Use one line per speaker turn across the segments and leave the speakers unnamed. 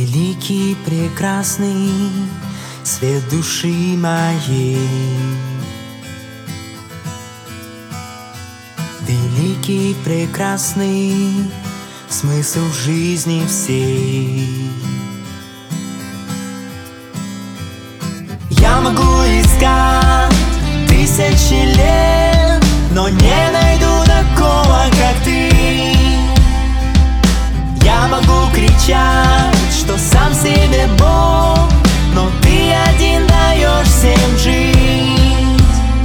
Великий, прекрасный свет души моей, великий, прекрасный смысл жизни всей. Я могу искать тысячи лет, но не найду такого, как ты. Я могу кричать, что сам себе Бог, но ты один даешь всем жить.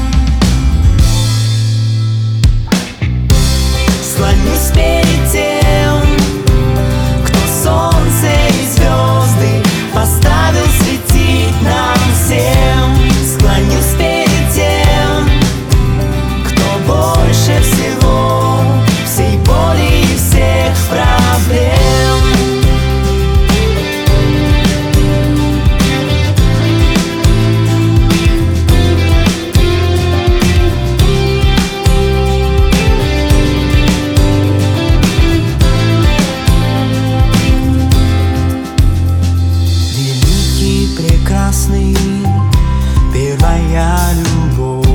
Склонюсь перед тем, кто солнце и звезды поставил светить нам всем. Склонюсь перед тем, кто больше всего всей боли и всех проблем. Прекрасный, первая любовь,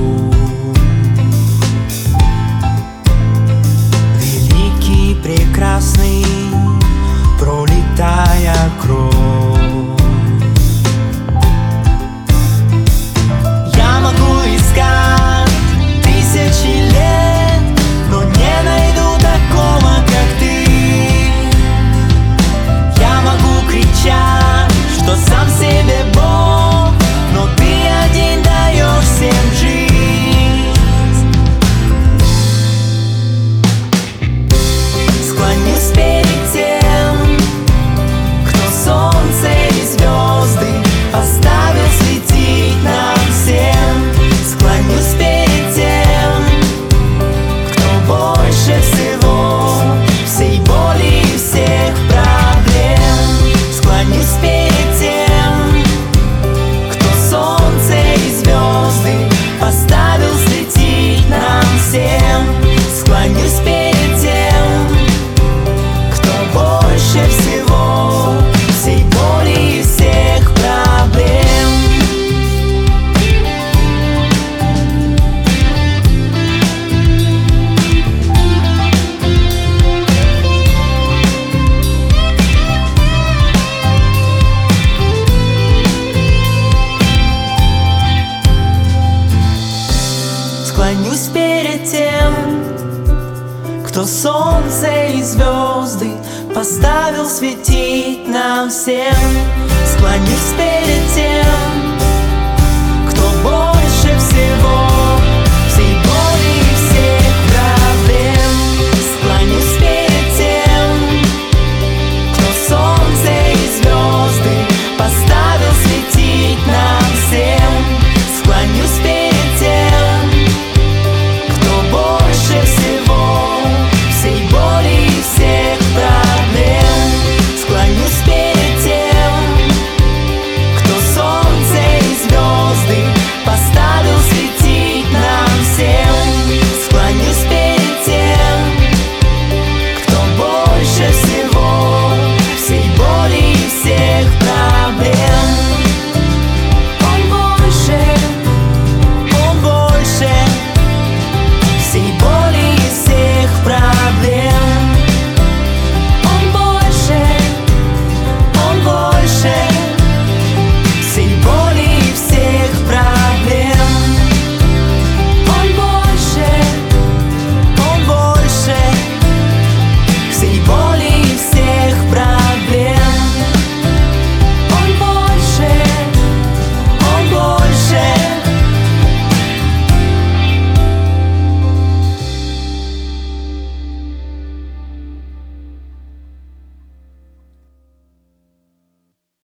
великий, прекрасный, пролитая кровь. Я могу искать тысячи лет, но не найду такого, как ты. Я могу кричать, что сам себе Бог, но ты один даешь всем жизнь. Склонюсь перед тем, кто солнце и звезды поставил светить нам всем. Склонюсь перед тем, кто больше всего всей боли и всех проблем. Склонюсь перед тем, кто солнце и звезды поставил светить нам всем. Склонюсь перед тем, кто больше всего всей боли и всех проблем. Склонюсь перед тем, кто солнце и звезды поставил светить нам всем. Склонюсь перед тем,